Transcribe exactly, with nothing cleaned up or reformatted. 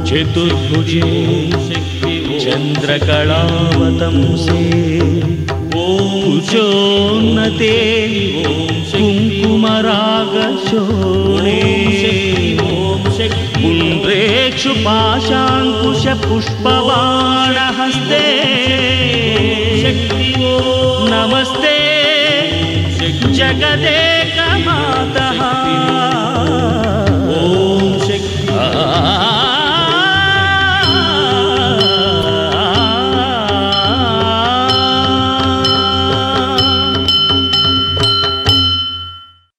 चतुर्भुजे चंद्रकलावतंसे कुचोन्नते कुंकुमरागशोणे पुण्ड्रेक्षु पाशाङ्कुश पुष्पबाणहस्ते नमस्ते जगदेकमातः। ओम शक्ति।